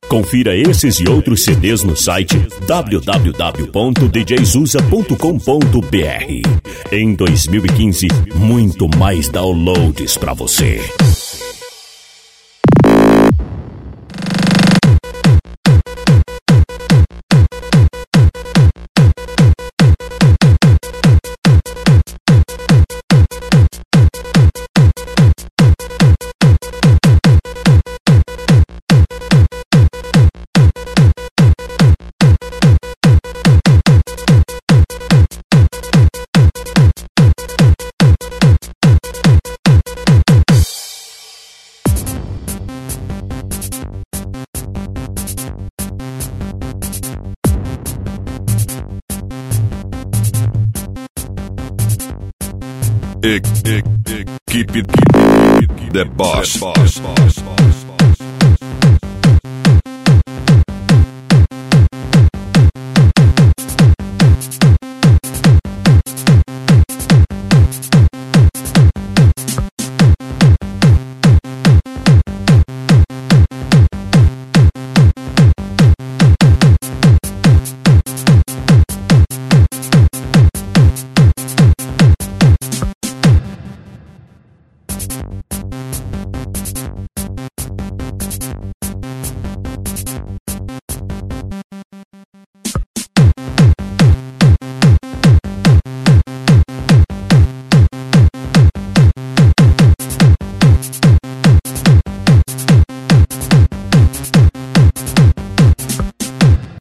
Confira esses e outros CDs no site www.djzusa.com.br. Em 2015, muito mais downloads pra você. Keep it the boss.